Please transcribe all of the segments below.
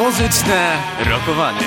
Muzyczne rokowanie.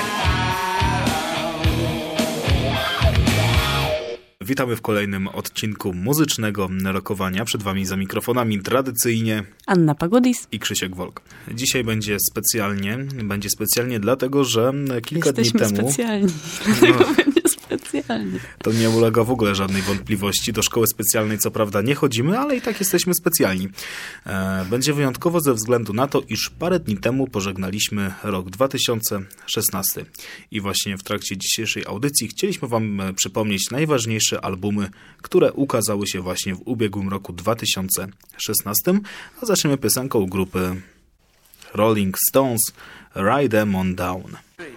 Witamy w kolejnym odcinku muzycznego rokowania. Przed wami za mikrofonami tradycyjnie Anna Pagodis i Krzysiek Wolk. Dzisiaj będzie specjalnie dlatego, że kilka dni temu... specjalni, dlatego będzie specjalnie. To nie ulega w ogóle żadnej wątpliwości. Do szkoły specjalnej co prawda nie chodzimy, ale i tak jesteśmy specjalni. Będzie wyjątkowo ze względu na to, iż parę dni temu pożegnaliśmy rok 2016. I właśnie w trakcie dzisiejszej audycji chcieliśmy wam przypomnieć najważniejsze albumy, które ukazały się właśnie w ubiegłym roku 2016. A zaczniemy piosenką grupy Rolling Stones, Ride 'Em On Down.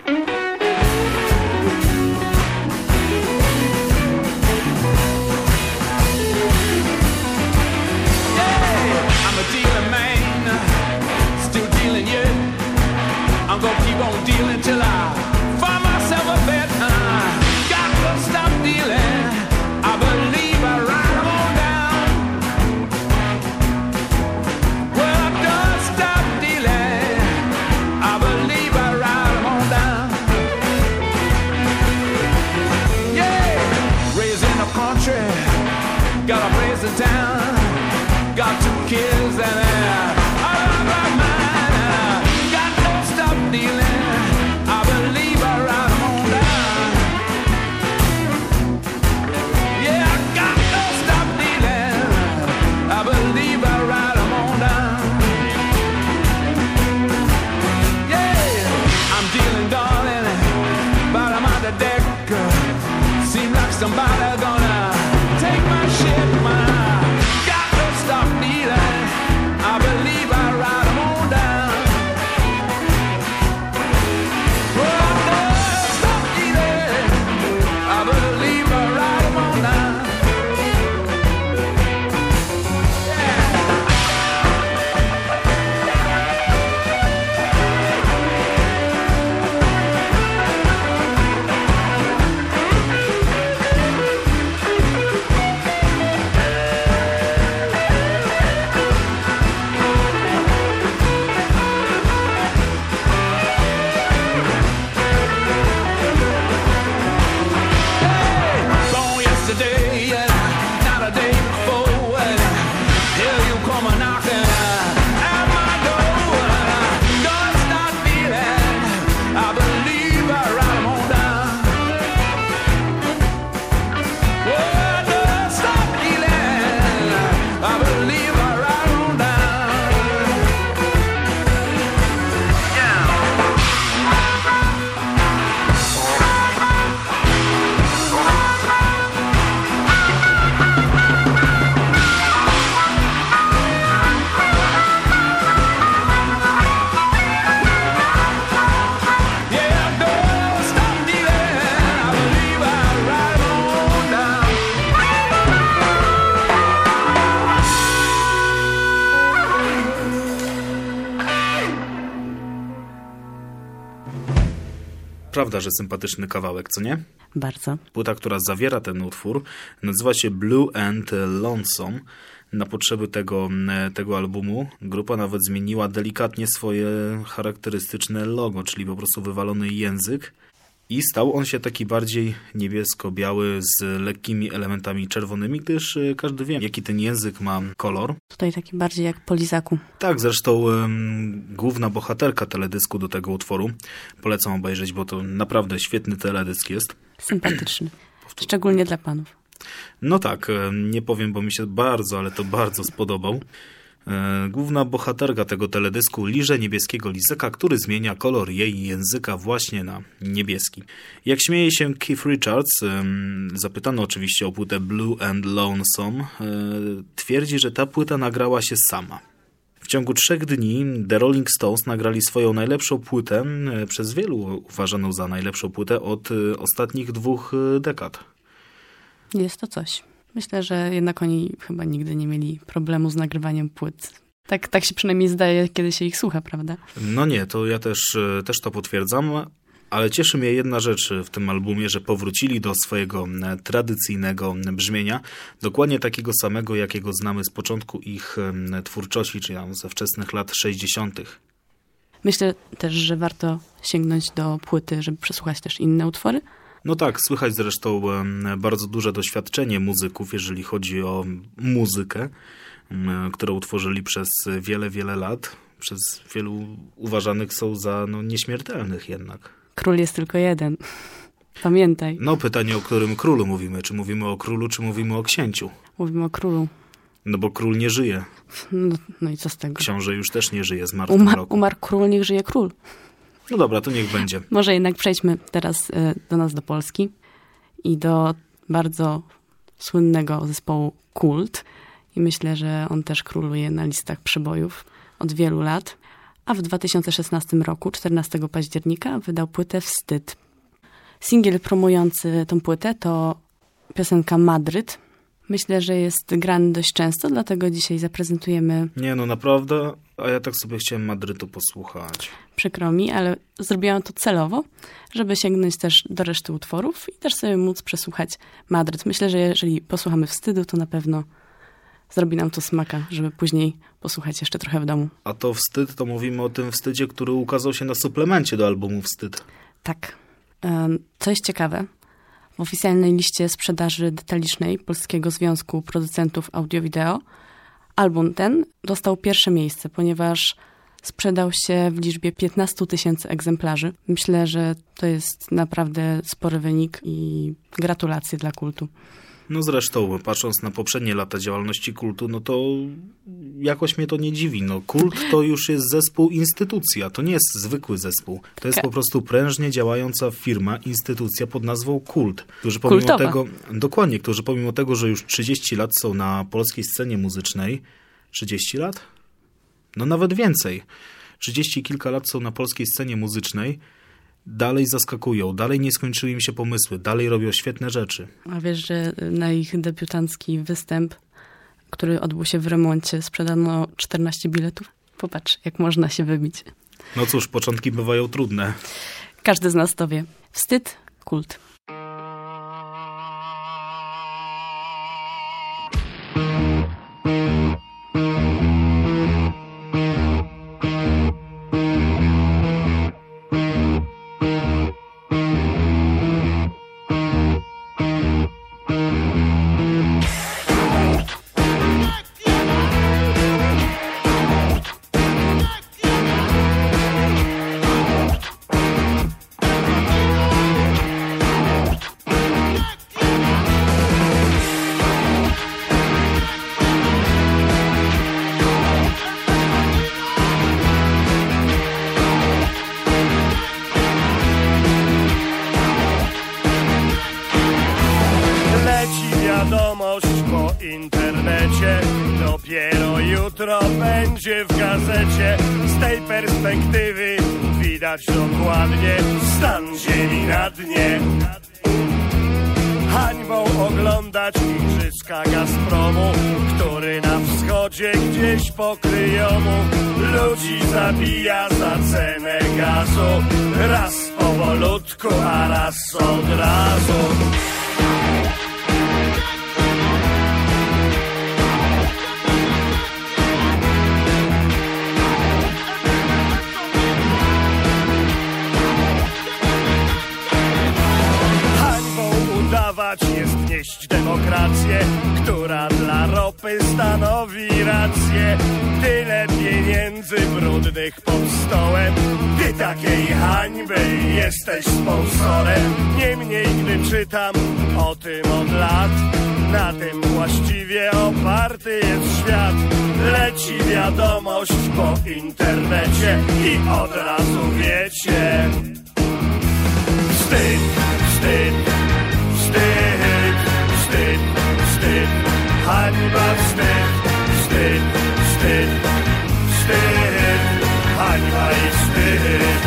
Prawda, że sympatyczny kawałek, co nie? Bardzo. Płyta, która zawiera ten utwór, nazywa się Blue and Lonesome. Na potrzeby tego albumu grupa nawet zmieniła delikatnie swoje charakterystyczne logo, czyli po prostu wywalony język. I stał on się taki bardziej niebiesko-biały z lekkimi elementami czerwonymi, gdyż każdy wie, jaki ten język ma kolor. Tutaj taki bardziej jak po lizaku. Tak, zresztą główna bohaterka teledysku do tego utworu. Polecam obejrzeć, bo to naprawdę świetny teledysk jest. Sympatyczny. Szczególnie dla panów. No tak, nie powiem, bo mi się bardzo, ale to bardzo spodobał. Główna bohaterka tego teledysku liże niebieskiego lizaka, który zmienia kolor jej języka właśnie na niebieski. Jak śmieje się Keith Richards, zapytano oczywiście o płytę Blue and Lonesome, twierdzi, że ta płyta nagrała się sama. W ciągu 3 dni The Rolling Stones nagrali swoją najlepszą płytę, przez wielu uważaną za najlepszą płytę od ostatnich 2 dekad. Jest to coś. Myślę, że jednak oni chyba nigdy nie mieli problemu z nagrywaniem płyt. Tak się przynajmniej zdaje, kiedy się ich słucha, prawda? No nie, to ja też to potwierdzam, ale cieszy mnie jedna rzecz w tym albumie, że powrócili do swojego tradycyjnego brzmienia, dokładnie takiego samego, jakiego znamy z początku ich twórczości, czyli ze wczesnych lat 60. Myślę też, że warto sięgnąć do płyty, żeby przesłuchać też inne utwory. No tak, słychać zresztą bardzo duże doświadczenie muzyków, jeżeli chodzi o muzykę, którą utworzyli przez wiele, wiele lat. Przez wielu uważanych są za nieśmiertelnych jednak. Król jest tylko jeden. Pamiętaj. No pytanie, o którym królu mówimy. Czy mówimy o królu, czy mówimy o księciu? Mówimy o królu. No bo król nie żyje. No i co z tego? Książę już też nie żyje, zmarł w tym roku. Umarł król, niech żyje król. No dobra, to niech będzie. Może jednak przejdźmy teraz do nas, do Polski i do bardzo słynnego zespołu Kult. I myślę, że on też króluje na listach przebojów od wielu lat. A w 2016 roku, 14 października, wydał płytę Wstyd. Singiel promujący tą płytę to piosenka Madryt. Myślę, że jest grany dość często, dlatego dzisiaj zaprezentujemy... Nie, no naprawdę, a ja tak sobie chciałem Madrytu posłuchać. Przykro mi, ale zrobiłam to celowo, żeby sięgnąć też do reszty utworów i też sobie móc przesłuchać Madryt. Myślę, że jeżeli posłuchamy Wstydu, to na pewno zrobi nam to smaka, żeby później posłuchać jeszcze trochę w domu. A to Wstyd, to mówimy o tym wstydzie, który ukazał się na suplemencie do albumu Wstyd. Tak. Co jest ciekawe, w oficjalnej liście sprzedaży detalicznej Polskiego Związku Producentów Audio-Wideo album ten dostał pierwsze miejsce, ponieważ sprzedał się w liczbie 15 000 egzemplarzy. Myślę, że to jest naprawdę spory wynik i gratulacje dla Kultu. No zresztą, patrząc na poprzednie lata działalności Kultu, no to jakoś mnie to nie dziwi. No Kult to już jest zespół instytucja, to nie jest zwykły zespół. To jest po prostu prężnie działająca firma, instytucja pod nazwą Kult. Którzy pomimo tego, dokładnie, którzy pomimo tego, że już 30 lat są na polskiej scenie muzycznej, 30 lat? No nawet więcej. 30 kilka lat są na polskiej scenie muzycznej, dalej zaskakują, dalej nie skończyły im się pomysły, dalej robią świetne rzeczy. A wiesz, że na ich debiutancki występ, który odbył się w Remoncie, sprzedano 14 biletów? Popatrz, jak można się wybić. No cóż, początki bywają trudne. Każdy z nas to wie. Wstyd, Kult. Dopiero jutro będzie w gazecie. Z tej perspektywy widać dokładnie stan ziemi na dnie. Hańbą oglądać igrzyska Gazpromu, który na wschodzie gdzieś pokryjomu ludzi zabija za cenę gazu. Raz powolutku, a raz od razu. Jest nieść demokrację, która dla ropy stanowi rację. Tyle pieniędzy brudnych pod stołem, ty takiej hańby jesteś sponsorem. Niemniej gdy czytam o tym od lat, na tym właściwie oparty jest świat. Leci wiadomość po internecie i od razu wiecie. Wstyd, wstyd. Wstyd, wstyd, wstyd, hańba, wstyd, wstyd, wstyd, wstyd, hańba i wstyd.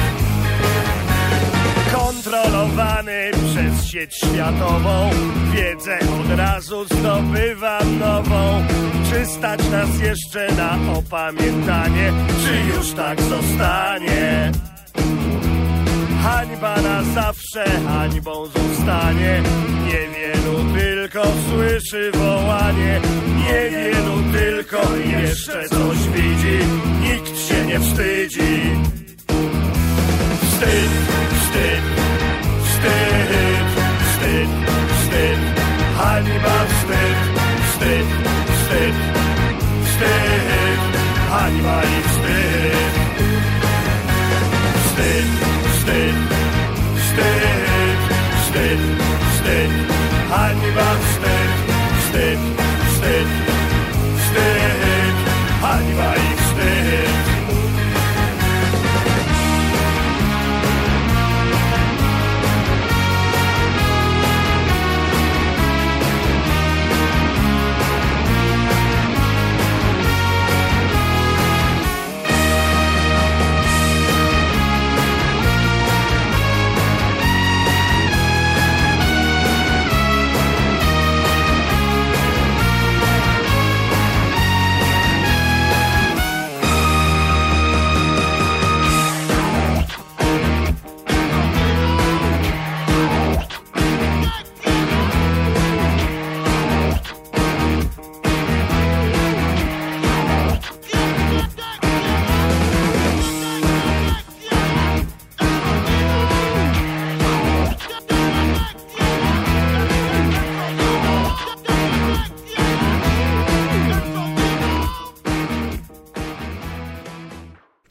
Kontrolowany przez sieć światową, wiedzę od razu zdobywam nową. Czy stać nas jeszcze na opamiętanie, czy już tak zostanie? Hańba na zawsze hańbą zostanie. Niewielu tylko słyszy wołanie, niewielu tylko jeszcze coś widzi. Nikt się nie wstydzi.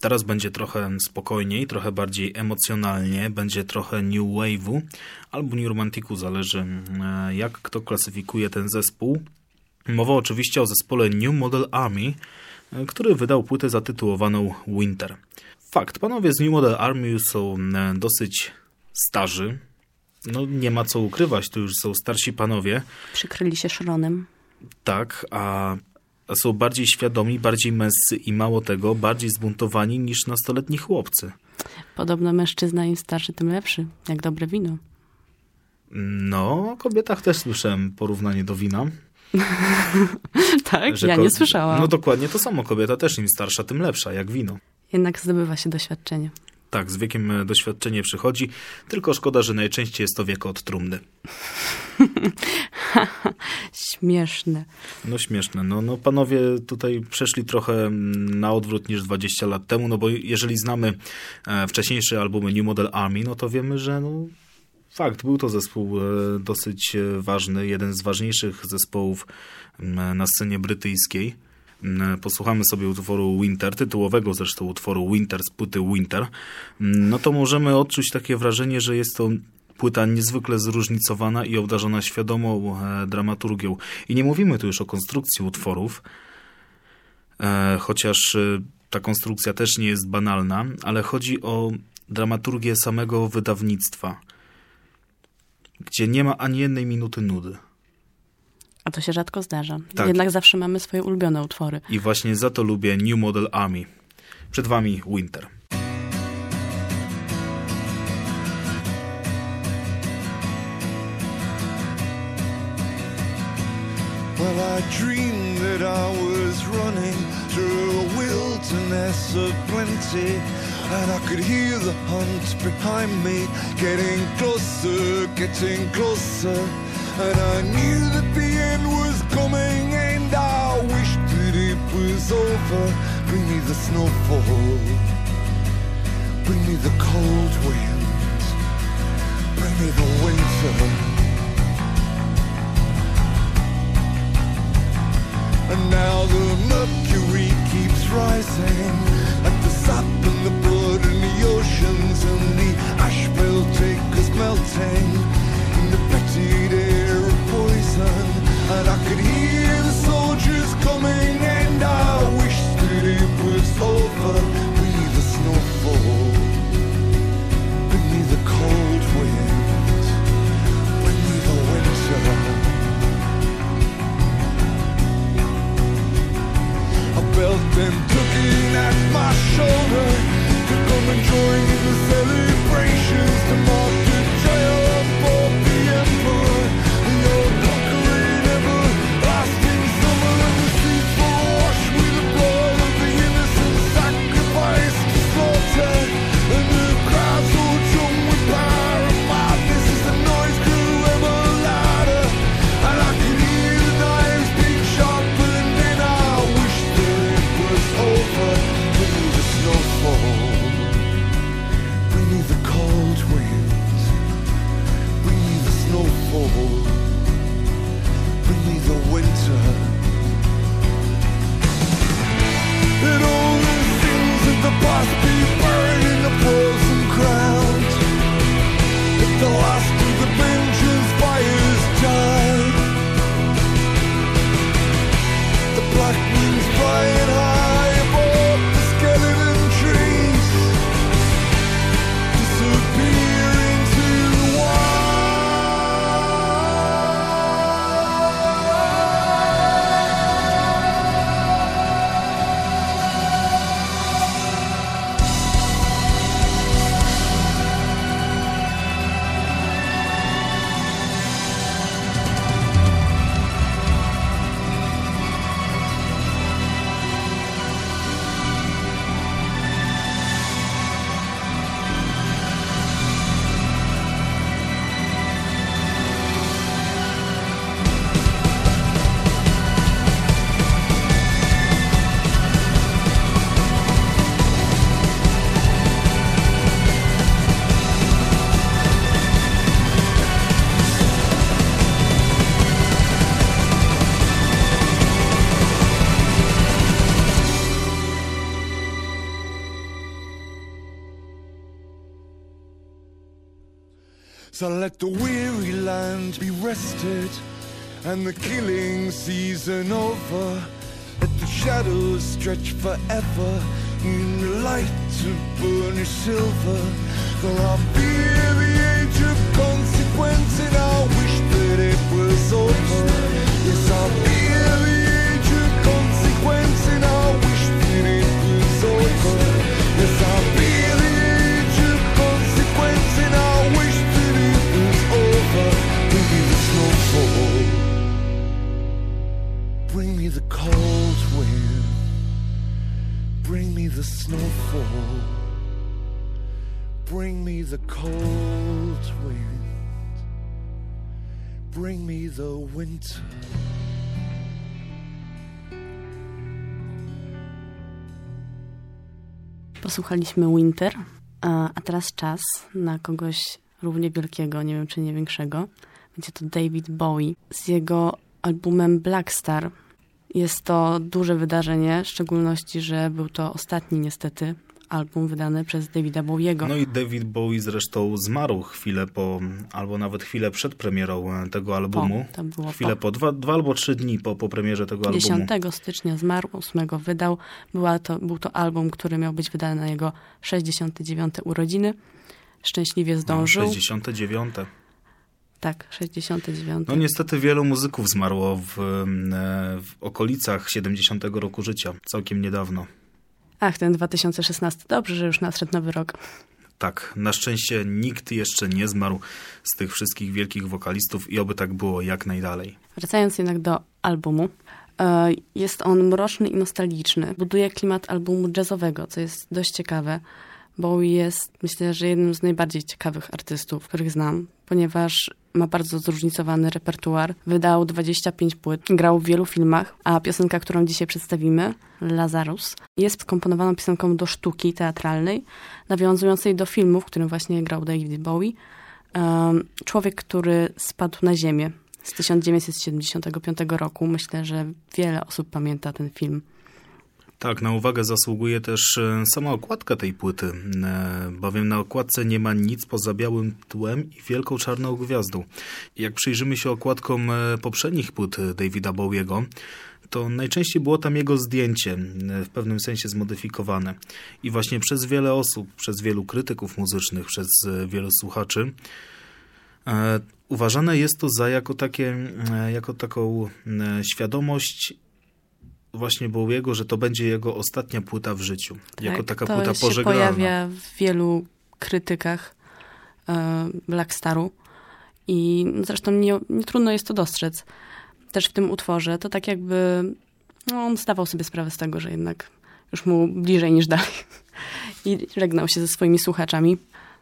Teraz będzie trochę spokojniej, trochę bardziej emocjonalnie, będzie trochę new wave'u albo new romantiku, zależy jak kto klasyfikuje ten zespół. Mowa oczywiście o zespole New Model Army, który wydał płytę zatytułowaną Winter. Fakt, panowie z New Model Army już są dosyć starzy. No nie ma co ukrywać, to już są starsi panowie. Przykryli się szronem. Tak, a są bardziej świadomi, bardziej męscy i mało tego, bardziej zbuntowani niż nastoletni chłopcy. Podobno mężczyzna im starszy, tym lepszy. Jak dobre wino. No, o kobietach też słyszałem porównanie do wina. Tak? Ja nie słyszałam. No dokładnie to samo. Kobieta też im starsza, tym lepsza, jak wino. Jednak zdobywa się doświadczenie. Tak, z wiekiem doświadczenie przychodzi, tylko szkoda, że najczęściej jest to wiek od trumny. Śmieszne. No śmieszne. No panowie tutaj przeszli trochę na odwrót niż 20 lat temu, no bo jeżeli znamy wcześniejsze albumy New Model Army, no to wiemy, że fakt, był to zespół dosyć ważny, jeden z ważniejszych zespołów na scenie brytyjskiej. Posłuchamy sobie utworu Winter, tytułowego zresztą utworu Winter z płyty Winter, no to możemy odczuć takie wrażenie, że jest to płyta niezwykle zróżnicowana i obdarzona świadomą dramaturgią. I nie mówimy tu już o konstrukcji utworów, chociaż ta konstrukcja też nie jest banalna, ale chodzi o dramaturgię samego wydawnictwa, gdzie nie ma ani jednej minuty nudy. A to się rzadko zdarza. Tak. Jednak zawsze mamy swoje ulubione utwory. I właśnie za to lubię New Model Army. Przed wami Winter. Well, I dreamed that I was running through a wilderness of plenty, and I could hear the hunt behind me, getting closer, and I knew that the end was coming, and I wished that it was over. Bring me the snowfall, bring me the cold wind, bring me the winter. And now the mercury keeps rising, like the sap and the blood in the oceans, and the ash will take us melting in the fetid air of poison. And I could hear the soldiers coming, and I wish that it was over. Bring me the snowfall, bring me the cold wind, bring me the winter. Felt them tugging at my shoulder to come and join in the celebrations to mark the triumph of the emperor. Your conquering everlasting summer, the streets were washed with the blood of the innocent sacrificed to slaughter, and the crowds so drunk with power and madness as the noise grew ever louder, and I could hear the knives being sharpened, and I wished over. Bring me the snowfall, bring me the So let the weary land be rested and the killing season over. Let the shadows stretch forever in the light of burnished silver. For I fear the age of consequence and I wish that it was over. Yes, I fear the age of consequence and I wish that it was over. Yes, I fear the age of consequence and I wish that it was over. Bring me the snowfall, bring me the cold wind, bring me the snowfall, bring me the cold wind, bring me the winter. Posłuchaliśmy Winter, a teraz czas na kogoś równie wielkiego, nie wiem czy nie większego. Będzie to David Bowie z jego albumem Black Star. Jest to duże wydarzenie, w szczególności, że był to ostatni niestety album wydany przez Davida Bowiego. No i David Bowie zresztą zmarł chwilę po, albo nawet chwilę przed premierą tego albumu. To było chwilę po 2 albo 3 dni po premierze tego albumu. 10 stycznia zmarł, 8 wydał. Był to album, który miał być wydany na jego 69. urodziny. Szczęśliwie zdążył. 69. Tak, 69. No niestety wielu muzyków zmarło w okolicach 70 roku życia, całkiem niedawno. Ach, ten 2016. Dobrze, że już nadszedł nowy rok. Tak, na szczęście nikt jeszcze nie zmarł z tych wszystkich wielkich wokalistów i oby tak było jak najdalej. Wracając jednak do albumu, jest on mroczny i nostalgiczny. Buduje klimat albumu jazzowego, co jest dość ciekawe. Bowie jest, myślę, że jednym z najbardziej ciekawych artystów, których znam, ponieważ ma bardzo zróżnicowany repertuar. Wydał 25 płyt, grał w wielu filmach, a piosenka, którą dzisiaj przedstawimy, Lazarus, jest skomponowaną piosenką do sztuki teatralnej, nawiązującej do filmu, w którym właśnie grał David Bowie. Człowiek, który spadł na ziemię z 1975 roku. Myślę, że wiele osób pamięta ten film. Tak, na uwagę zasługuje też sama okładka tej płyty, bowiem na okładce nie ma nic poza białym tłem i wielką czarną gwiazdą. Jak przyjrzymy się okładkom poprzednich płyt Davida Bowiego, to najczęściej było tam jego zdjęcie, w pewnym sensie zmodyfikowane. I właśnie przez wiele osób, przez wielu krytyków muzycznych, przez wielu słuchaczy, uważane jest to za jako taką świadomość właśnie Bowiego, że to będzie jego ostatnia płyta w życiu. Tak, jako taka płyta pożegnalna. To się pojawia w wielu krytykach Black Staru i zresztą nie trudno jest to dostrzec. Też w tym utworze to tak jakby on zdawał sobie sprawę z tego, że jednak już mu bliżej niż dalej i żegnał się ze swoimi słuchaczami.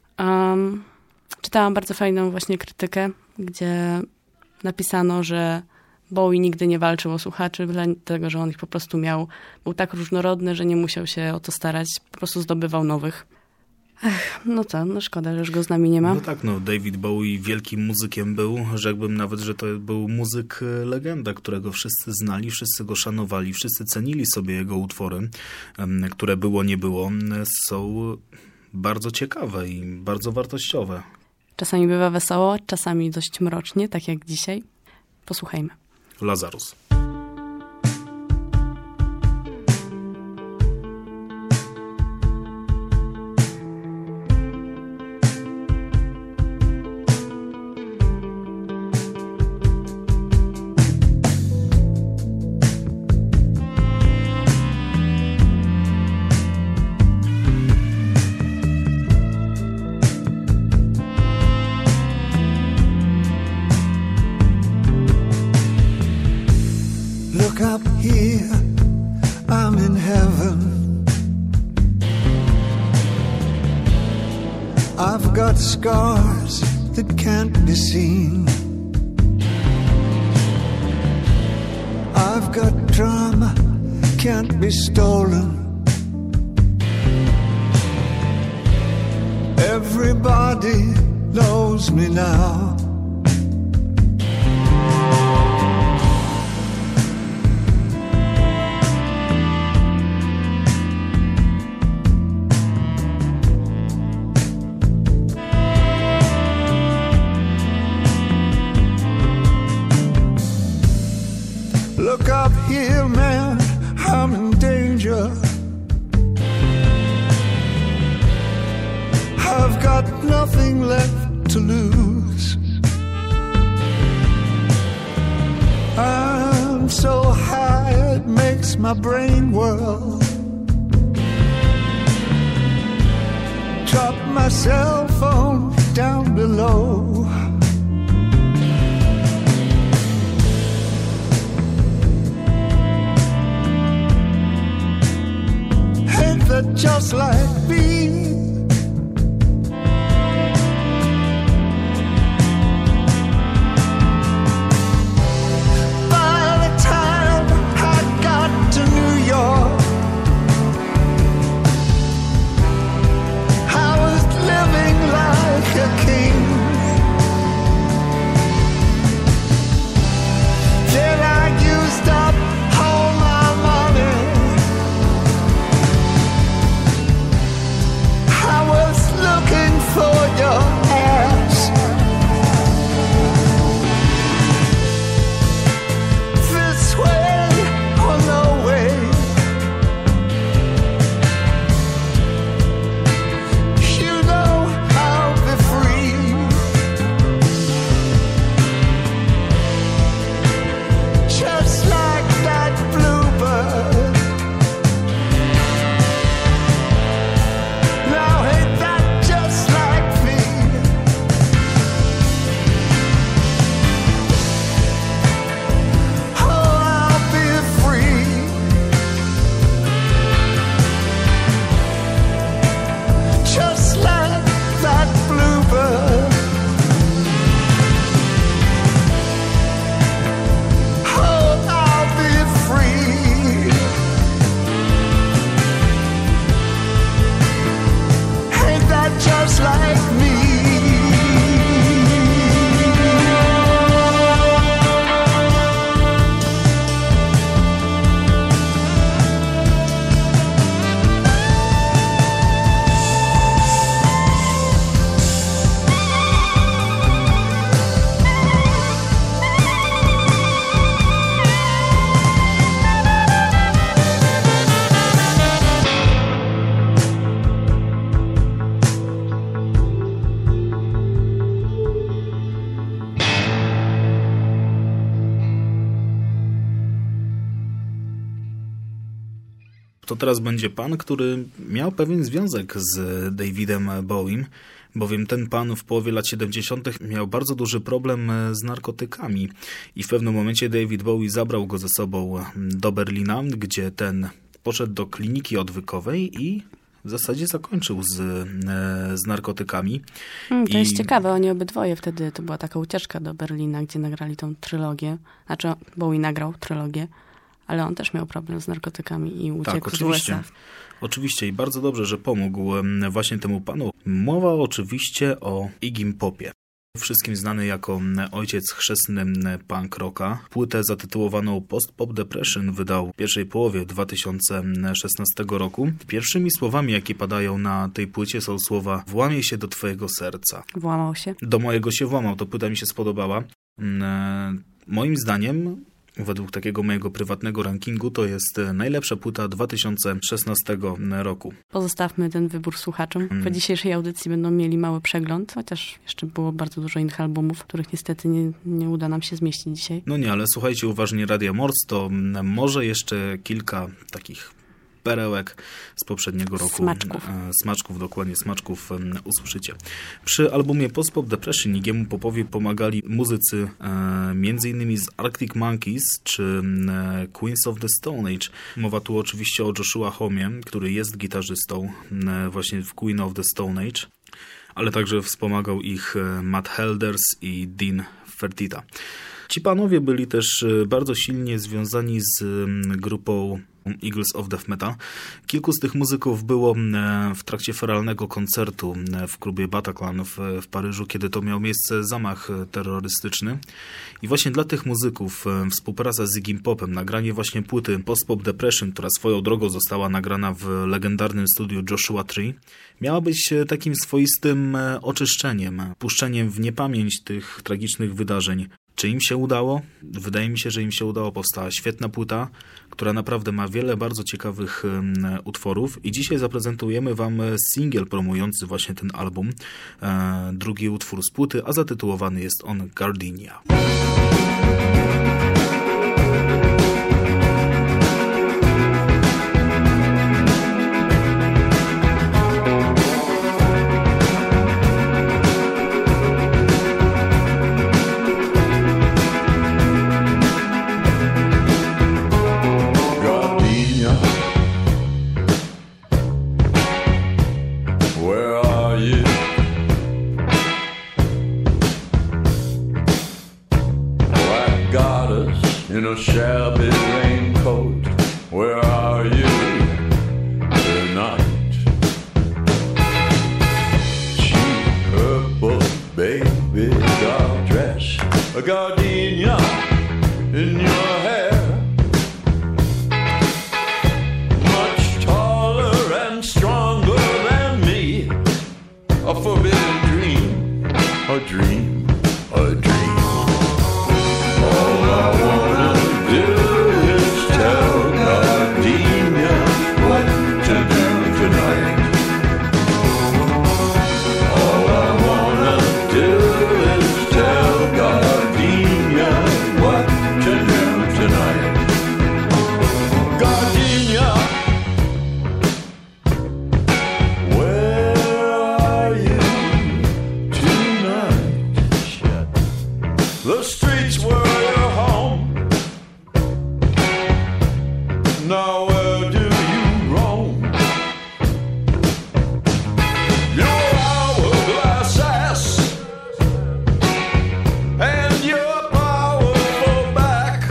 Czytałam bardzo fajną właśnie krytykę, gdzie napisano, że Bowie nigdy nie walczył o słuchaczy, dlatego że on ich po prostu miał. Był tak różnorodny, że nie musiał się o to starać. Po prostu zdobywał nowych. No szkoda, że już go z nami nie ma. No tak, David Bowie wielkim muzykiem był. Rzekłbym nawet, że to był muzyk legenda, którego wszyscy znali, wszyscy go szanowali, wszyscy cenili sobie jego utwory, które było, nie było. Są bardzo ciekawe i bardzo wartościowe. Czasami bywa wesoło, czasami dość mrocznie, tak jak dzisiaj. Posłuchajmy. Lazarus. Up here, I'm in heaven. I've got scars that can't be seen. I've got drama, can't be stolen. Everybody knows me now. I've got nothing left to lose. I'm so high it makes my brain whirl. Drop my cell phone down below. Ain't that just like me? To teraz będzie pan, który miał pewien związek z Davidem Bowiem, bowiem ten pan w połowie lat 70. miał bardzo duży problem z narkotykami i w pewnym momencie David Bowie zabrał go ze sobą do Berlina, gdzie ten poszedł do kliniki odwykowej i w zasadzie zakończył z narkotykami. To jest ciekawe, oni obydwoje wtedy, to była taka ucieczka do Berlina, gdzie nagrali tą trylogię, znaczy Bowie nagrał trylogię, ale on też miał problem z narkotykami i uciekł z USA. Oczywiście i bardzo dobrze, że pomógł właśnie temu panu. Mowa oczywiście o Iggym Popie. Wszystkim znany jako ojciec chrzestny punk rocka. Płytę zatytułowaną Post Pop Depression wydał w pierwszej połowie 2016 roku. Pierwszymi słowami, jakie padają na tej płycie, są słowa "włamie się do twojego serca". Włamał się? Do mojego się włamał. To płyta mi się spodobała. Moim zdaniem, według takiego mojego prywatnego rankingu, to jest najlepsza płyta 2016 roku. Pozostawmy ten wybór słuchaczom. Po dzisiejszej audycji będą mieli mały przegląd, chociaż jeszcze było bardzo dużo innych albumów, których niestety nie uda nam się zmieścić dzisiaj. No nie, ale słuchajcie uważnie Radia Morz, to może jeszcze kilka takich perełek z poprzedniego roku. Smaczków, dokładnie, smaczków usłyszycie. Przy albumie Post Pop Depression Iggymu Popowi pomagali muzycy m.in. z Arctic Monkeys czy Queens of the Stone Age. Mowa tu oczywiście o Joshua Homie, który jest gitarzystą właśnie w Queen of the Stone Age, ale także wspomagał ich Matt Helders i Dean Fertita. Ci panowie byli też bardzo silnie związani z grupą Eagles of Death Metal. Kilku z tych muzyków było w trakcie feralnego koncertu w klubie Bataclan w Paryżu, kiedy to miał miejsce zamach terrorystyczny. I właśnie dla tych muzyków współpraca z Iggym Popem, nagranie właśnie płyty Post Pop Depression, która swoją drogą została nagrana w legendarnym studiu Joshua Tree, miała być takim swoistym oczyszczeniem, puszczeniem w niepamięć tych tragicznych wydarzeń Czy im się udało? Wydaje mi się, że im się udało. Powstała świetna płyta, która naprawdę ma wiele bardzo ciekawych utworów i dzisiaj zaprezentujemy wam singiel promujący właśnie ten album. Drugi utwór z płyty, a zatytułowany jest on Gardenia. In a shabby raincoat, where are you tonight? Cheap purple baby doll dress, a gardenia in your hair. Much taller and stronger than me, a forbidden dream, a dream, a dream. All I wanna do is tell Gardenia what to do tonight. All I wanna do is tell Gardenia what to do tonight. Gardenia, where are you tonight? The streets were now where do you roam? Your hourglass ass and your powerful back,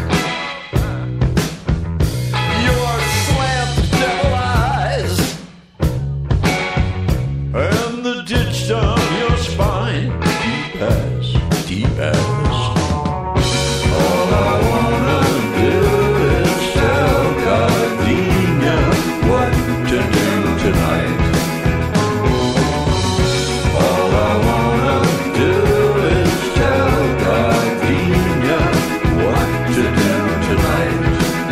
your slant devil eyes and the ditch down your spine, deep as. All I wanna do is tell Gardenia what to do tonight. All I wanna do is tell Gardenia what to do tonight.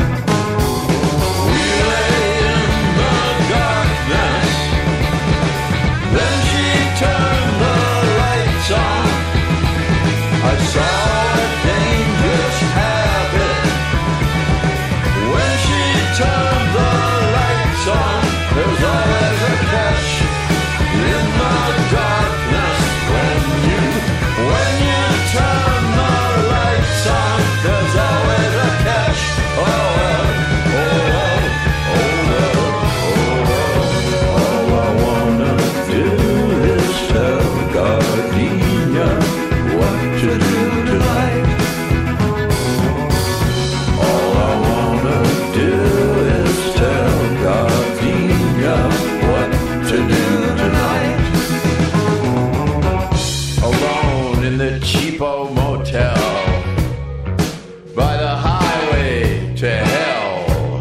We lay in the darkness, then she turned the lights on. I saw a dangerous habit when she turned the lights on. There's always a catch in the darkness when you turn the lights on. There's always a catch. Oh well, oh well, oh well, oh well. All I wanna do is tell Gardenia what to do tonight. All I wanna do is tell Gardenia what to do tonight. Alone in the cheapo motel by the highway to hell,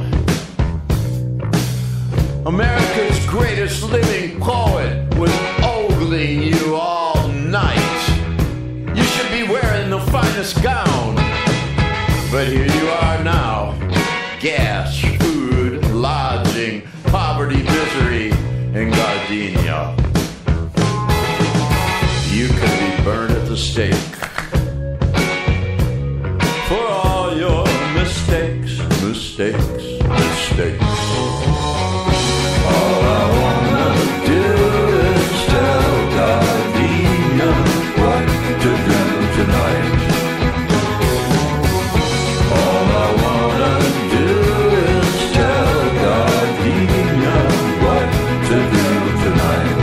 America's greatest living poet was ogling you all night. You should be wearing the finest gown, but here you are now. Gas, food, lodging, poverty, misery, and Gardenia. You could be burned at the stake for all your mistakes, mistakes, mistakes. All I wanna do is tell Gardenia what to do tonight. All I wanna do is tell Gardenia what to do tonight.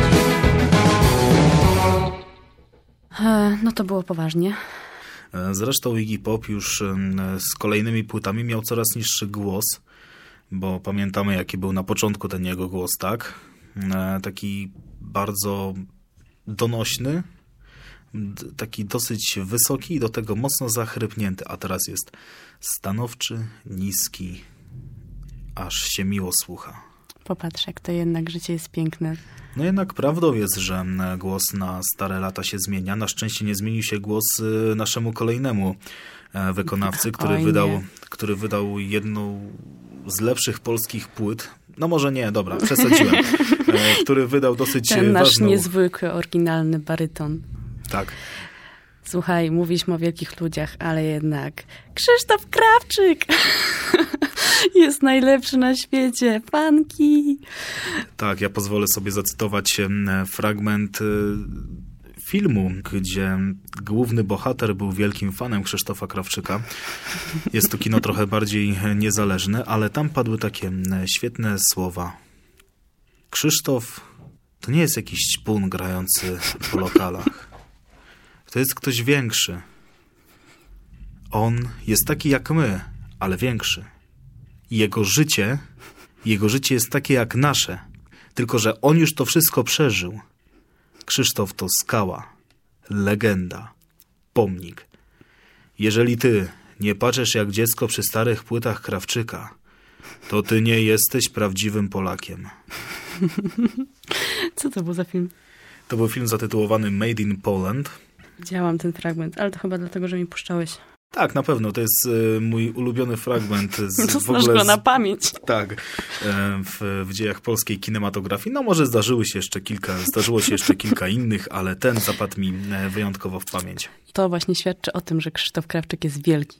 No to było poważnie. Zresztą Iggy Pop już z kolejnymi płytami miał coraz niższy głos, bo pamiętamy, jaki był na początku ten jego głos, tak? Taki bardzo donośny, taki dosyć wysoki i do tego mocno zachrypnięty, a teraz jest stanowczy, niski, aż się miło słucha. Popatrz, jak to jednak życie jest piękne. No jednak prawdą jest, że głos na stare lata się zmienia. Na szczęście nie zmienił się głos naszemu kolejnemu wykonawcy, który wydał jedną z lepszych polskich płyt. No może nie, dobra, przesadziłem. Który wydał dosyć Ten nasz ważną... niezwykły, oryginalny baryton. Tak. Słuchaj, mówiliśmy o wielkich ludziach, ale jednak Krzysztof Krawczyk jest najlepszy na świecie. Funky. Tak, ja pozwolę sobie zacytować fragment filmu, gdzie główny bohater był wielkim fanem Krzysztofa Krawczyka. Jest to kino trochę bardziej niezależne, ale tam padły takie świetne słowa. Krzysztof to nie jest jakiś ćpun grający po lokalach. To jest ktoś większy. On jest taki jak my, ale większy. I jego życie jest takie jak nasze. Tylko że on już to wszystko przeżył. Krzysztof to skała, legenda, pomnik. Jeżeli ty nie patrzysz jak dziecko przy starych płytach Krawczyka, to ty nie jesteś prawdziwym Polakiem. Co to był za film? To był film zatytułowany Made in Poland. Widziałam ten fragment, ale to chyba dlatego, że mi puszczałeś. Tak, na pewno. To jest mój ulubiony fragment. To znasz go na pamięć. Tak. W dziejach polskiej kinematografii. No może zdarzyło się jeszcze kilka innych, ale ten zapadł mi wyjątkowo w pamięć. To właśnie świadczy o tym, że Krzysztof Krawczyk jest wielki.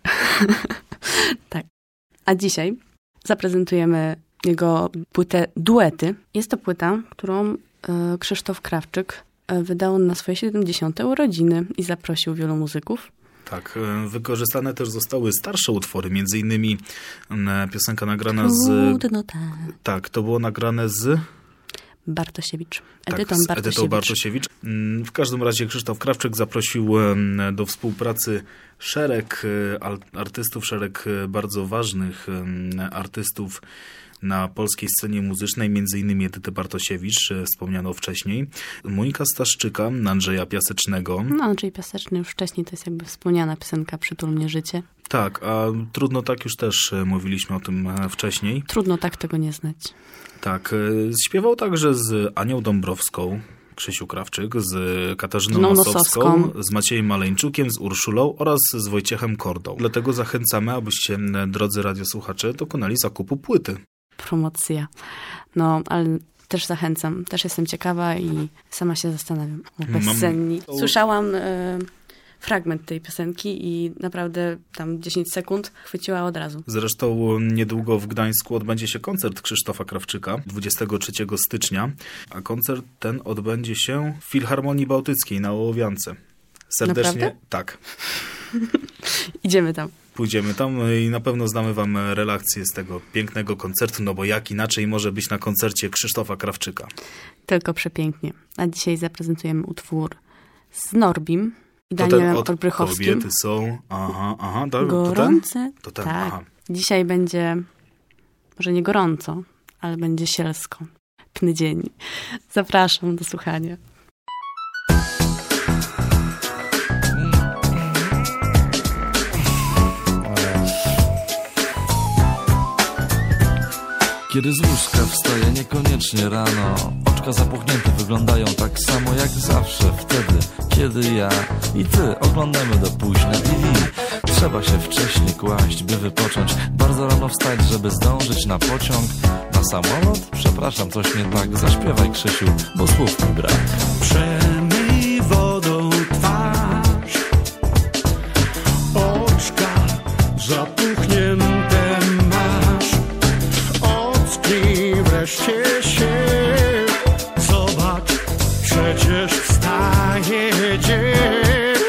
Tak. A dzisiaj zaprezentujemy jego płytę Duety. Jest to płyta, którą Krzysztof Krawczyk wydał na swoje 70. urodziny i zaprosił wielu muzyków. Tak, wykorzystane też zostały starsze utwory, między innymi piosenka nagrana z... Tak, to było nagrane z... Bartosiewicz. Edytą Bartosiewicz. W każdym razie Krzysztof Krawczyk zaprosił do współpracy szereg artystów, szereg bardzo ważnych artystów na polskiej scenie muzycznej, między innymi Edytę Bartosiewicz, wspomniano wcześniej, Monika Staszczyka, Andrzeja Piasecznego. No, Andrzej Piaseczny już wcześniej, to jest jakby wspomniana piosenka Przytul mnie życie. Tak, a Trudno tak już też mówiliśmy o tym wcześniej. Trudno tak tego nie znać. Tak, śpiewał także z Anią Dąbrowską, Krzysiu Krawczyk, z Katarzyną Nosowską, z Maciejem Maleńczukiem, z Urszulą oraz z Wojciechem Kordą. Dlatego zachęcamy, abyście, drodzy radiosłuchacze, dokonali zakupu płyty. Promocja. No, ale też zachęcam. Też jestem ciekawa i sama się zastanawiam. Bezsenni. Słyszałam fragment tej piosenki i naprawdę tam 10 sekund chwyciła od razu. Zresztą niedługo w Gdańsku odbędzie się koncert Krzysztofa Krawczyka 23 stycznia, a koncert ten odbędzie się w Filharmonii Bałtyckiej na Ołowiance. Serdecznie. Naprawdę? Tak. Idziemy tam. Pójdziemy tam i na pewno znamy wam relację z tego pięknego koncertu, no bo jak inaczej może być na koncercie Krzysztofa Krawczyka. Tylko przepięknie. A dzisiaj zaprezentujemy utwór z Norbim i Danielem Olbrychowskim. Kobiety są... Gorące. To ten. Tak. Aha. Dzisiaj będzie, może nie gorąco, ale będzie sielsko. Piękny dzień. Zapraszam do słuchania. Kiedy z łóżka wstaję niekoniecznie rano, oczka zapuchnięte wyglądają tak samo jak zawsze wtedy, kiedy ja i ty oglądamy do późna TV. Trzeba się wcześniej kłaść, by wypocząć, bardzo rano wstać, żeby zdążyć na pociąg, na samolot. Przepraszam, coś nie tak, zaśpiewaj Krzysiu, bo słów mi brak. Przemyj wodą twarz, oczka zapuchnięte masz, ocknij wreszcie się, zobacz, przecież wstaje dzień.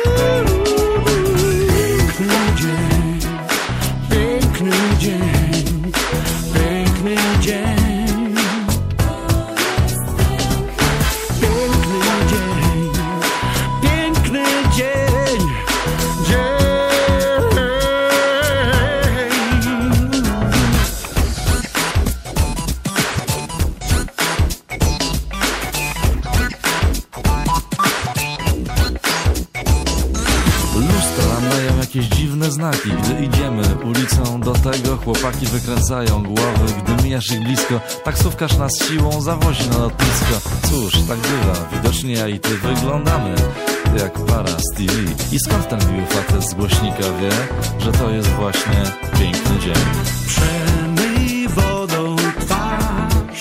Piękny dzień, piękny dzień, piękny dzień. Piękny dzień. jakieś dziwne znaki. Gdy idziemy ulicą, do tego chłopaki wykręcają głowy. Gdy mijasz ich blisko, taksówkarz nas siłą zawozi na lotnisko. Cóż, tak bywa, widocznie ja i ty wyglądamy jak para z TV. I skąd ten miły facet z głośnika wie, że to jest właśnie piękny dzień? Przemyj wodą twarz,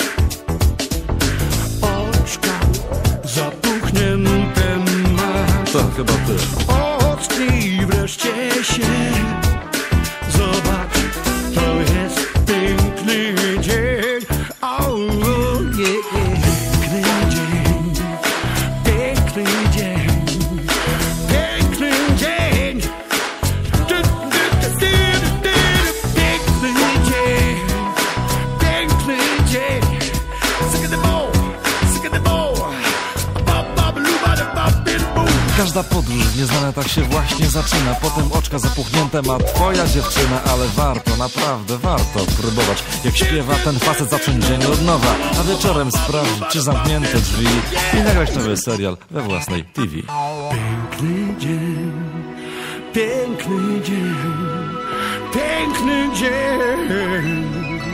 oczka zapuchnięte masz. To chyba ty. Ocknij wreszcie się, zobacz, to jest piękny dzień. Oh, yeah. Piękny dzień, piękny dzień, piękny dzień. Piękny dzień, piękny dzień. Sick of the ball, sick of the ball. Każda podróż w nieznane tak się właśnie zaczyna. Potem oczka zapuchnięte ma twoja dziewczyna. Ale warto, naprawdę warto próbować. Jak śpiewa ten facet, zacząć dzień od nowa. A wieczorem sprawdzić, czy zamknięte drzwi i nagrać nowy serial we własnej TV. Piękny dzień, piękny dzień, piękny dzień.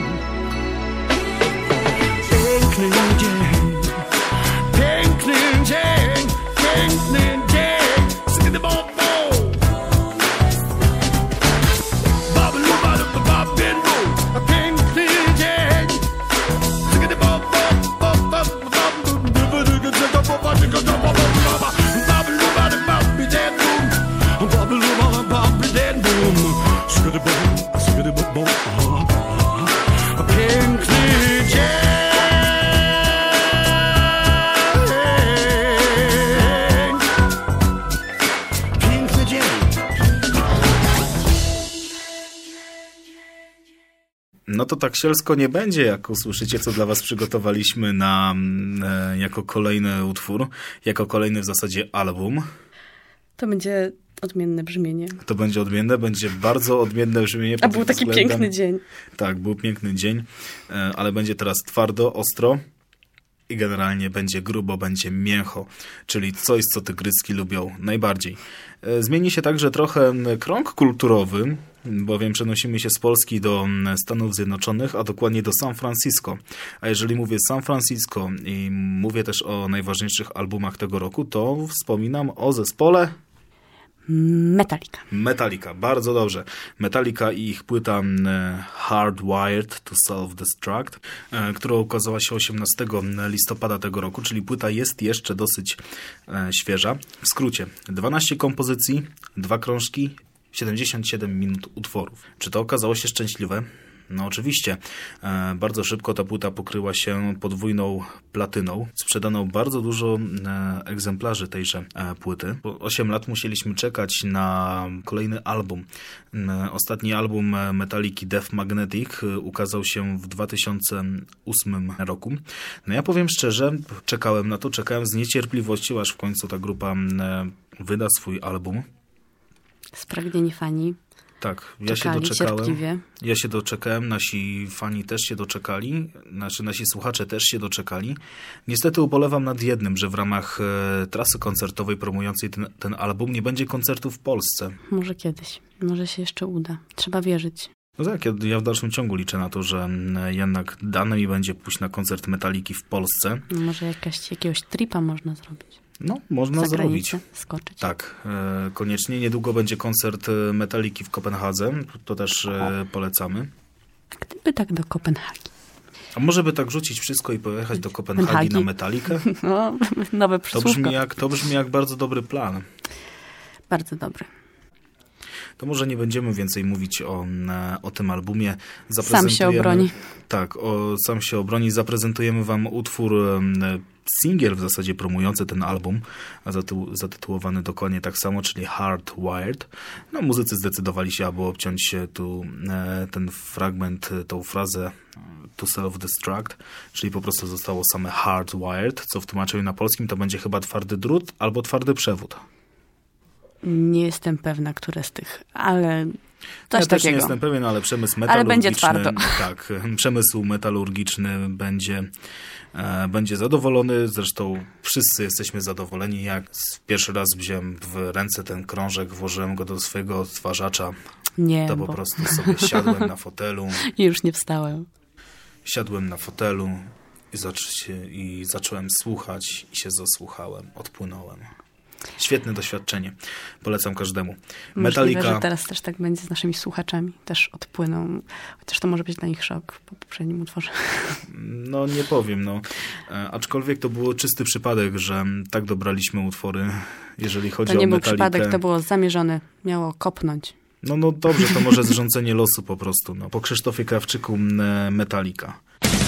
Piękny dzień, piękny dzień, piękny dzień. Sick of the ball, ball. Babalu, babalu, babalu. A piękny dzień. Sick of the ball, ball, ball, piękny dzień. Piękny dzień. No to tak sielsko nie będzie, jak usłyszycie, co dla was przygotowaliśmy jako kolejny utwór, jako kolejny w zasadzie album. To będzie odmienne brzmienie. To będzie odmienne, będzie bardzo odmienne brzmienie. A był taki piękny dzień. Tak, był piękny dzień, ale będzie teraz twardo, ostro i generalnie będzie grubo, będzie mięcho, czyli coś, co tygryski lubią najbardziej. Zmieni się także trochę krąg kulturowy, bowiem przenosimy się z Polski do Stanów Zjednoczonych, a dokładnie do San Francisco. A jeżeli mówię San Francisco i mówię też o najważniejszych albumach tego roku, to wspominam o zespole Metallica. Metallica, bardzo dobrze. Metallica i ich płyta Hardwired to Self-Destruct, która ukazała się 18 listopada tego roku, czyli płyta jest jeszcze dosyć świeża. W skrócie, 12 kompozycji, 2 krążki, 77 minut utworów. Czy to okazało się szczęśliwe? No oczywiście. Bardzo szybko ta płyta pokryła się podwójną platyną. Sprzedano bardzo dużo egzemplarzy tejże płyty. Po 8 lat musieliśmy czekać na kolejny album. Ostatni album Metalliki Death Magnetic ukazał się w 2008 roku. No ja powiem szczerze, czekałem na to, czekałem z niecierpliwością, aż w końcu ta grupa wyda swój album. Spragnieni fani. Tak, ja się doczekałem. Ja się doczekałem, nasi fani też się doczekali, nasi słuchacze też się doczekali. Niestety ubolewam nad jednym, że w ramach trasy koncertowej promującej ten album nie będzie koncertu w Polsce. Może kiedyś, może się jeszcze uda. Trzeba wierzyć. No tak, ja w dalszym ciągu liczę na to, że jednak dane mi będzie pójść na koncert Metalliki w Polsce. No może jakiegoś tripa można zrobić. No, można zrobić. Skoczyć. Tak, koniecznie. Niedługo będzie koncert Metalliki w Kopenhadze. To też polecamy. Gdyby tak do Kopenhagi. A może by tak rzucić wszystko i pojechać do Kopenhagi na Metallikę? No, nowe przysłówko. To brzmi jak bardzo dobry plan. Bardzo dobry. To może nie będziemy więcej mówić o tym albumie. Sam się obroni. Tak, sam się obroni. Zaprezentujemy wam utwór, singiel w zasadzie promujący ten album, zatytułowany dokładnie tak samo, czyli Hardwired. No, muzycy zdecydowali się, aby obciąć tu ten fragment, tą frazę to self-destruct, czyli po prostu zostało same Hardwired, co w tłumaczeniu na polskim to będzie chyba twardy drut albo twardy przewód. Nie jestem pewna, które z tych, ale coś ja też takiego. Nie jestem pewien, ale przemysł metalurgiczny, ale będzie twardo. Tak, przemysł metalurgiczny będzie będzie zadowolony. Zresztą wszyscy jesteśmy zadowoleni. Jak pierwszy raz wziąłem w ręce ten krążek, włożyłem go do swojego odtwarzacza, to po prostu sobie siadłem na fotelu. I już nie wstałem. Siadłem na fotelu i zacząłem słuchać i się zasłuchałem, odpłynąłem. Świetne doświadczenie. Polecam każdemu. Możliwe, że teraz też tak będzie z naszymi słuchaczami. Też odpłyną. Chociaż to może być dla nich szok po poprzednim utworze. No nie powiem. Aczkolwiek to było czysty przypadek, że tak dobraliśmy utwory, jeżeli chodzi o To nie Metalikę. był przypadek, to było zamierzone. Miało kopnąć. No dobrze, to może zrządzenie losu po prostu. Po Krzysztofie Krawczyku Metalika.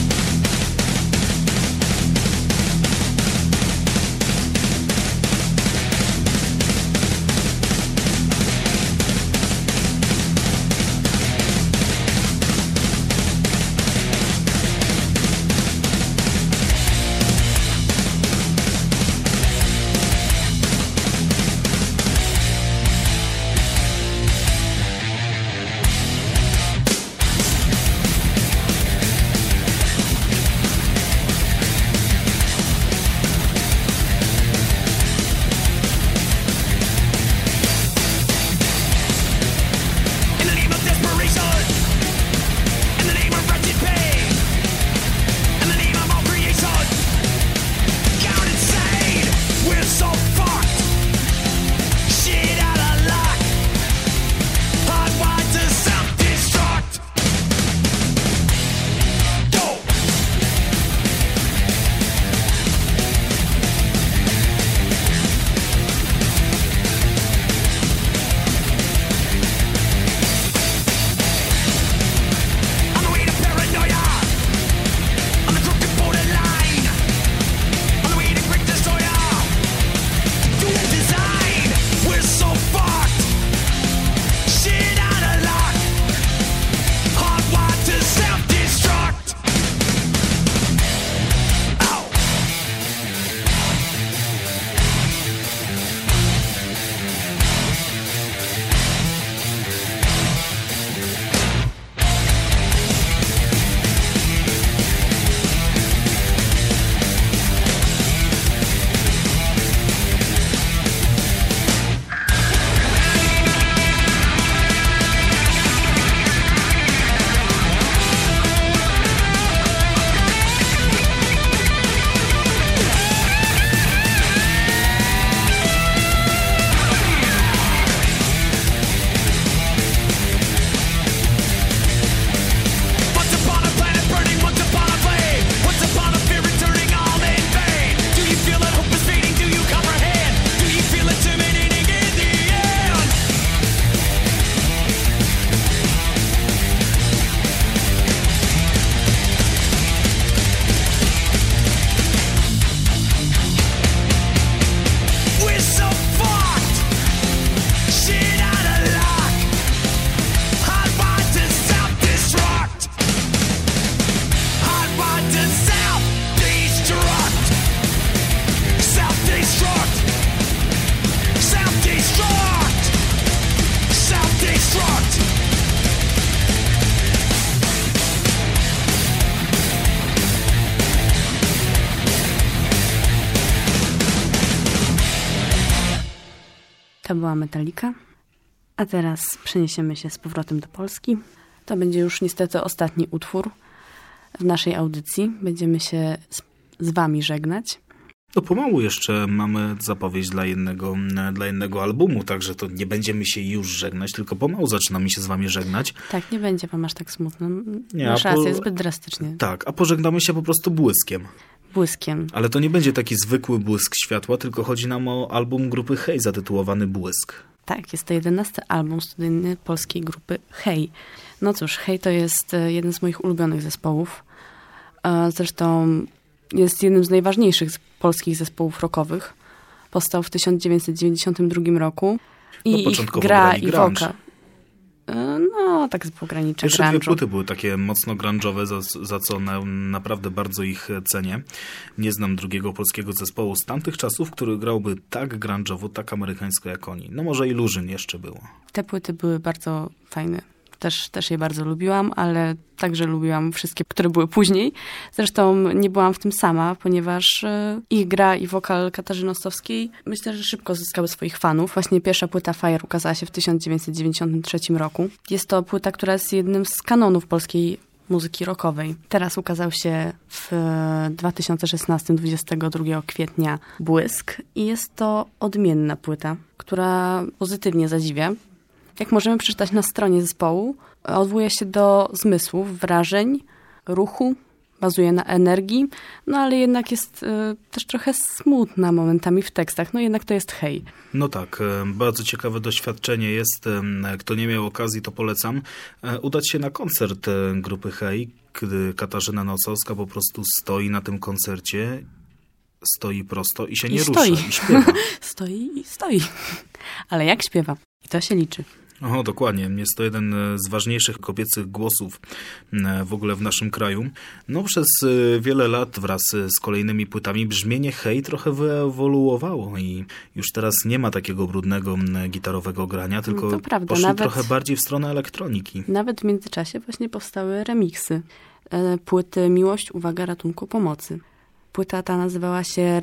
To była Metalika. A teraz przeniesiemy się z powrotem do Polski. To będzie już niestety ostatni utwór w naszej audycji. Będziemy się z wami żegnać. No pomału jeszcze mamy zapowiedź dla jednego albumu, także to nie będziemy się już żegnać, tylko pomału zaczynamy się z wami żegnać. Tak, nie będzie wam aż tak smutno. Nie, Masz rację, zbyt drastycznie. Tak, a pożegnamy się po prostu błyskiem. Błyskiem. Ale to nie będzie taki zwykły błysk światła, tylko chodzi nam o album grupy Hej zatytułowany Błysk. Tak, jest to 11. album studyjny polskiej grupy Hej. No cóż, Hej to jest jeden z moich ulubionych zespołów. Zresztą jest jednym z najważniejszych polskich zespołów rockowych. Powstał w 1992 roku. I ich gra i wokal. No, tak z pogranicza Pierwsze grunge'u. dwie płyty były takie mocno grunge'owe, za co naprawdę bardzo ich cenię. Nie znam drugiego polskiego zespołu z tamtych czasów, który grałby tak grunge'owo, tak amerykańsko jak oni. No może Illusion jeszcze było. Te płyty były bardzo fajne. też je bardzo lubiłam, ale także lubiłam wszystkie, które były później. Zresztą nie byłam w tym sama, ponieważ ich gra i wokal Katarzyny Ostowskiej myślę, że szybko zyskały swoich fanów. Właśnie pierwsza płyta Fire ukazała się w 1993 roku. Jest to płyta, która jest jednym z kanonów polskiej muzyki rockowej. Teraz ukazał się w 2016, 22 kwietnia Błysk i jest to odmienna płyta, która pozytywnie zadziwia. Jak możemy przeczytać na stronie zespołu, odwołuje się do zmysłów, wrażeń, ruchu, bazuje na energii, no ale jednak jest też trochę smutna momentami w tekstach, no jednak to jest Hej. No tak, bardzo ciekawe doświadczenie jest. Kto nie miał okazji, to polecam udać się na koncert grupy Hej, gdy Katarzyna Nosowska po prostu stoi na tym koncercie, stoi prosto i się nie rusza i śpiewa. Stoi. Ale jak śpiewa? I to się liczy. O, dokładnie. Jest to jeden z ważniejszych kobiecych głosów w ogóle w naszym kraju. No, przez wiele lat wraz z kolejnymi płytami brzmienie Hej trochę wyewoluowało i już teraz nie ma takiego brudnego gitarowego grania, tylko poszli trochę bardziej w stronę elektroniki. Nawet w międzyczasie właśnie powstały remiksy płyty Miłość, Uwaga, Ratunku, Pomocy. Płyta ta nazywała się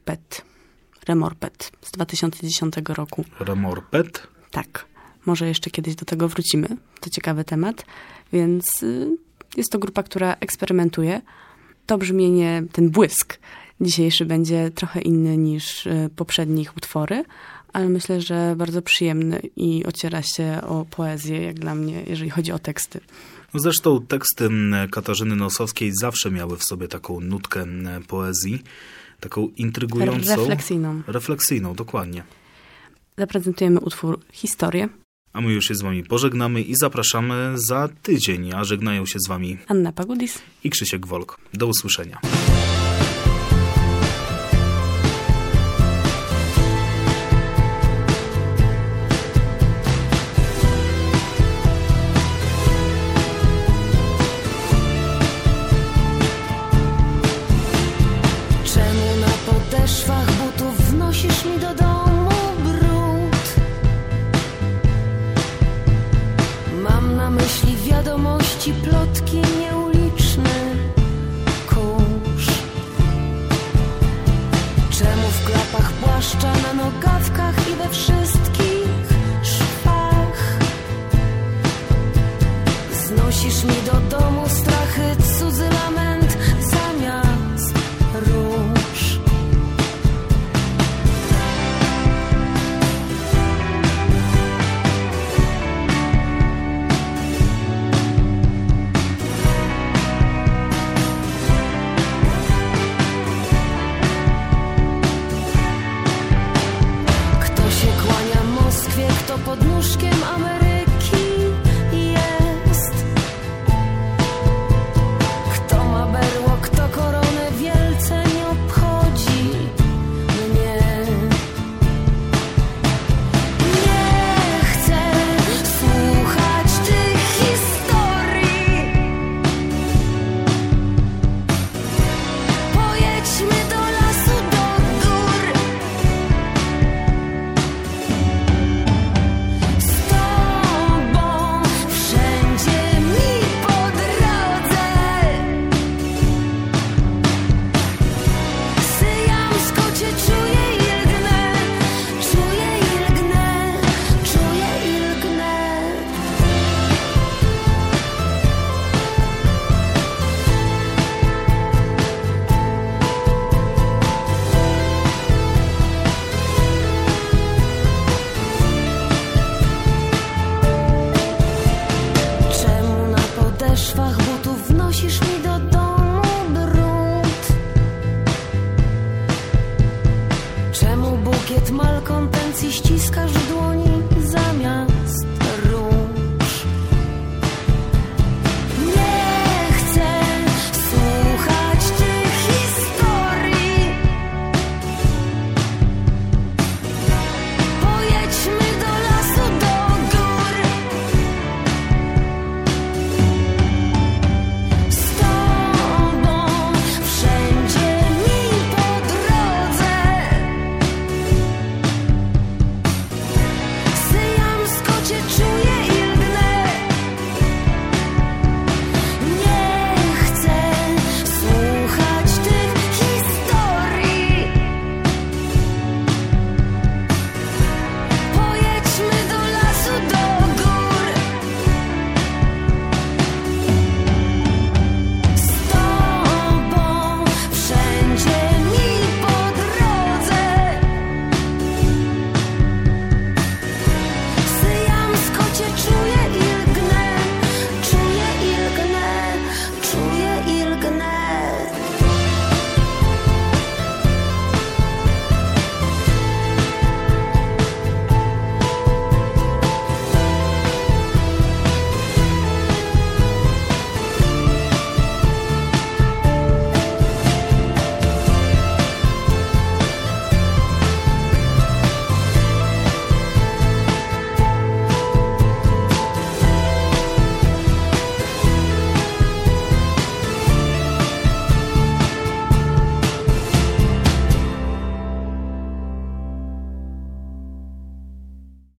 Remorpet z 2010 roku. Remorpet? Tak. Może jeszcze kiedyś do tego wrócimy. To ciekawy temat. Więc jest to grupa, która eksperymentuje. To brzmienie, ten błysk dzisiejszy będzie trochę inny niż poprzednich utwory, ale myślę, że bardzo przyjemny i ociera się o poezję, jak dla mnie, jeżeli chodzi o teksty. No zresztą teksty Katarzyny Nosowskiej zawsze miały w sobie taką nutkę poezji, taką intrygującą. Refleksyjną, dokładnie. Zaprezentujemy utwór Historię. A my już się z wami pożegnamy i zapraszamy za tydzień, a żegnają się z wami Anna Pagudis i Krzysiek Wolk. Do usłyszenia. Czemu na podeszwach butów wnosisz mi do domu? Na myśli wiadomości, plotki, nieuliczny kurz. Czemu w klapach płaszcza, na nogawkach i we wszystkich szwach znosisz mi do domu strachy, cudzy lament zamiast róż. Kto pod nóżkiem Ameryki jest? Kto ma berło, kto koronę, wielce nie obchodzi mnie. Nie chcę słuchać tych historii. Pojedźmy do lasu, do gór. Malkontencji ściskasz